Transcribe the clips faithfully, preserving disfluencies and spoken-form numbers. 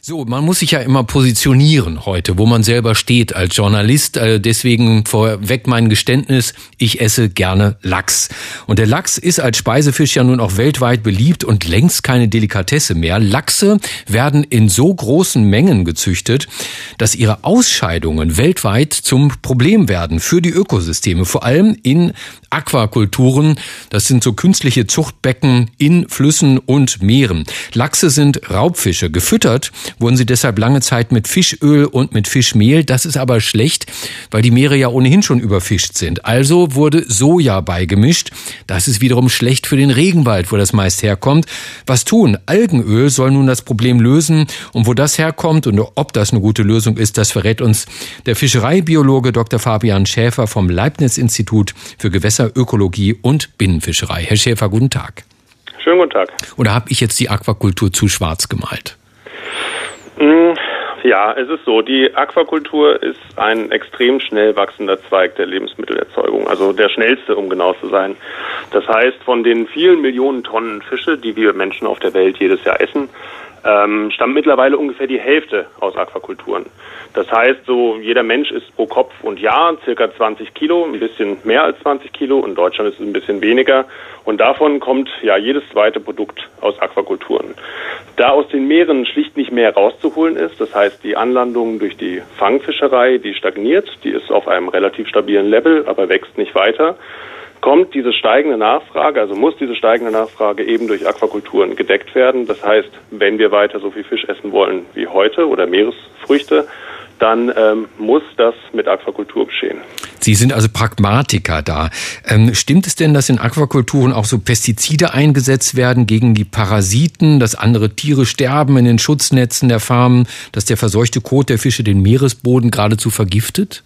So, man muss sich ja immer positionieren heute, wo man selber steht als Journalist. Deswegen vorweg mein Geständnis, ich esse gerne Lachs. Und der Lachs ist als Speisefisch ja nun auch weltweit beliebt und längst keine Delikatesse mehr. Lachse werden in so großen Mengen gezüchtet, dass ihre Ausscheidungen weltweit zum Problem werden für die Ökosysteme. Vor allem in Aquakulturen, das sind so künstliche Zuchtbecken in Flüssen und Meeren. Lachse sind Raubfische. Gefüttert wurden sie deshalb lange Zeit mit Fischöl und mit Fischmehl. Das ist aber schlecht, weil die Meere ja ohnehin schon überfischt sind. Also wurde Soja beigemischt. Das ist wiederum schlecht für den Regenwald, wo das meist herkommt. Was tun? Algenöl soll nun das Problem lösen. Und wo das herkommt und ob das eine gute Lösung ist, das verrät uns der Fischereibiologe Doktor Fabian Schäfer vom Leibniz-Institut für Gewässerökologie und Binnenfischerei. Herr Schäfer, guten Tag. Schönen guten Tag. Oder habe ich jetzt die Aquakultur zu schwarz gemalt? Ja, es ist so. Die Aquakultur ist ein extrem schnell wachsender Zweig der Lebensmittelerzeugung, also der schnellste, um genau zu sein. Das heißt, von den vielen Millionen Tonnen Fische, die wir Menschen auf der Welt jedes Jahr essen, ähm, stammt mittlerweile ungefähr die Hälfte aus Aquakulturen. Das heißt, so jeder Mensch isst pro Kopf und Jahr circa zwanzig Kilo, ein bisschen mehr als zwanzig Kilo. In Deutschland ist es ein bisschen weniger. Und davon kommt ja jedes zweite Produkt aus Aquakulturen. Da aus den Meeren schlicht nicht mehr rauszuholen ist, das heißt, die Anlandung durch die Fangfischerei, die stagniert, die ist auf einem relativ stabilen Level, aber wächst nicht weiter, kommt diese steigende Nachfrage, also muss diese steigende Nachfrage eben durch Aquakulturen gedeckt werden. Das heißt, wenn wir weiter so viel Fisch essen wollen wie heute oder Meeresfrüchte, dann ähm, muss das mit Aquakultur geschehen. Sie sind also Pragmatiker da. Ähm, stimmt es denn, dass in Aquakulturen auch so Pestizide eingesetzt werden gegen die Parasiten, dass andere Tiere sterben in den Schutznetzen der Farmen, dass der verseuchte Kot der Fische den Meeresboden geradezu vergiftet?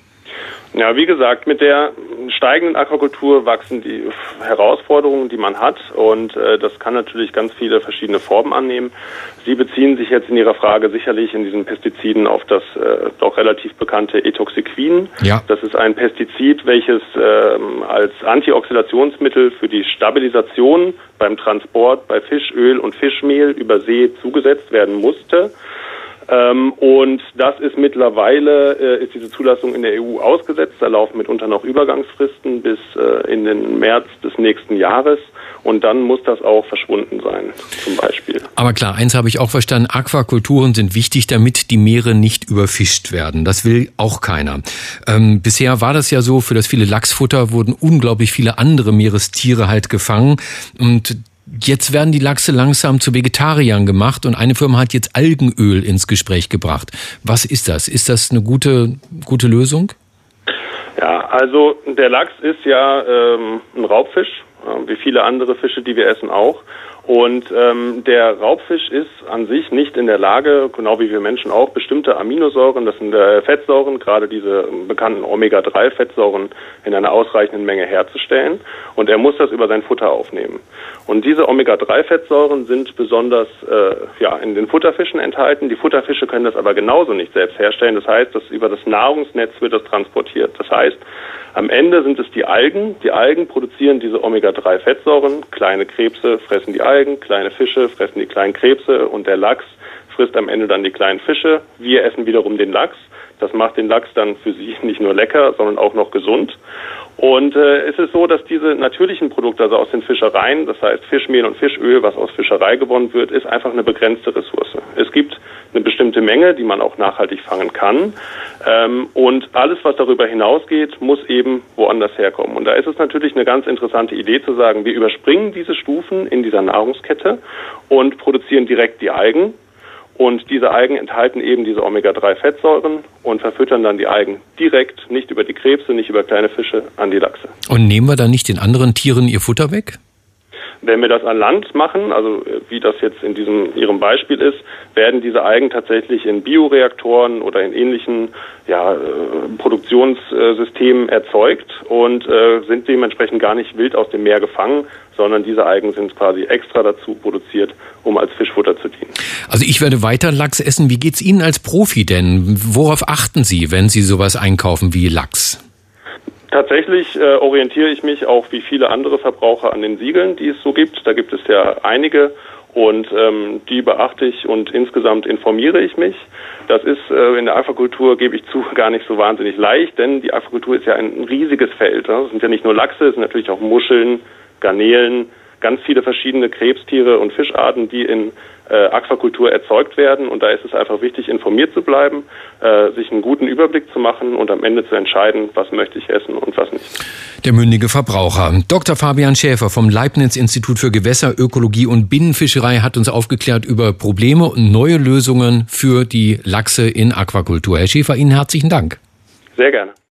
Ja, wie gesagt, mit der steigenden Aquakultur wachsen die Herausforderungen, die man hat, und äh, das kann natürlich ganz viele verschiedene Formen annehmen. Sie beziehen sich jetzt in Ihrer Frage sicherlich in diesen Pestiziden auf das äh, doch relativ bekannte Etoxiquin. Ja. Das ist ein Pestizid, welches äh, als Antioxidationsmittel für die Stabilisation beim Transport bei Fischöl und Fischmehl über See zugesetzt werden musste. Ähm, und das ist mittlerweile, äh, ist diese Zulassung in der E U ausgesetzt. Da laufen mitunter noch Übergangsfristen bis äh, in den März des nächsten Jahres. Und dann muss das auch verschwunden sein, zum Beispiel. Aber klar, eins habe ich auch verstanden. Aquakulturen sind wichtig, damit die Meere nicht überfischt werden. Das will auch keiner. Ähm, bisher war das ja so, für das viele Lachsfutter wurden unglaublich viele andere Meerestiere halt gefangen. Und jetzt werden die Lachse langsam zu Vegetariern gemacht und eine Firma hat jetzt Algenöl ins Gespräch gebracht. Was ist das? Ist das eine gute, gute Lösung? Ja, also der Lachs ist ja ähm, ein Raubfisch, äh, wie viele andere Fische, die wir essen auch. Und ähm, der Raubfisch ist an sich nicht in der Lage, genau wie wir Menschen auch, bestimmte Aminosäuren, das sind äh, Fettsäuren, gerade diese bekannten Omega drei Fettsäuren in einer ausreichenden Menge herzustellen. Und er muss das über sein Futter aufnehmen. Und diese Omega drei Fettsäuren sind besonders äh, ja in den Futterfischen enthalten. Die Futterfische können das aber genauso nicht selbst herstellen. Das heißt, dass über das Nahrungsnetz wird das transportiert. Das heißt, am Ende sind es die Algen. Die Algen produzieren diese Omega drei Fettsäuren. Kleine Krebse fressen die Algen, kleine Fische fressen die kleinen Krebse und der Lachs frisst am Ende dann die kleinen Fische. Wir essen wiederum den Lachs. Das macht den Lachs dann für Sie nicht nur lecker, sondern auch noch gesund. Und äh, es ist so, dass diese natürlichen Produkte, also aus den Fischereien, das heißt Fischmehl und Fischöl, was aus Fischerei gewonnen wird, ist einfach eine begrenzte Ressource. Es gibt eine bestimmte Menge, die man auch nachhaltig fangen kann. Ähm, und alles, was darüber hinausgeht, muss eben woanders herkommen. Und da ist es natürlich eine ganz interessante Idee zu sagen, wir überspringen diese Stufen in dieser Nahrungskette und produzieren direkt die Algen. Und diese Algen enthalten eben diese Omega drei Fettsäuren und verfüttern dann die Algen direkt, nicht über die Krebse, nicht über kleine Fische, an die Lachse. Und nehmen wir dann nicht den anderen Tieren ihr Futter weg? Wenn wir das an Land machen, also wie das jetzt in diesem Ihrem Beispiel ist, werden diese Algen tatsächlich in Bioreaktoren oder in ähnlichen ja, Produktionssystemen erzeugt und äh, sind dementsprechend gar nicht wild aus dem Meer gefangen, sondern diese Algen sind quasi extra dazu produziert, um als Fischfutter zu dienen. Also ich werde weiter Lachs essen. Wie geht's Ihnen als Profi denn? Worauf achten Sie, wenn Sie sowas einkaufen wie Lachs? Tatsächlich äh, orientiere ich mich auch wie viele andere Verbraucher an den Siegeln, die es so gibt. Da gibt es ja einige. Und ähm, die beachte ich und insgesamt informiere ich mich. Das ist äh, in der Aquakultur, gebe ich zu, gar nicht so wahnsinnig leicht, denn die Aquakultur ist ja ein riesiges Feld. Ne? Es sind ja nicht nur Lachse, es sind natürlich auch Muscheln, Garnelen, ganz viele verschiedene Krebstiere und Fischarten, die in äh, Aquakultur erzeugt werden. Und da ist es einfach wichtig, informiert zu bleiben, äh, sich einen guten Überblick zu machen und am Ende zu entscheiden, was möchte ich essen und was nicht. Der mündige Verbraucher. Doktor Fabian Schäfer vom Leibniz-Institut für Gewässerökologie und Binnenfischerei hat uns aufgeklärt über Probleme und neue Lösungen für die Lachse in Aquakultur. Herr Schäfer, Ihnen herzlichen Dank. Sehr gerne.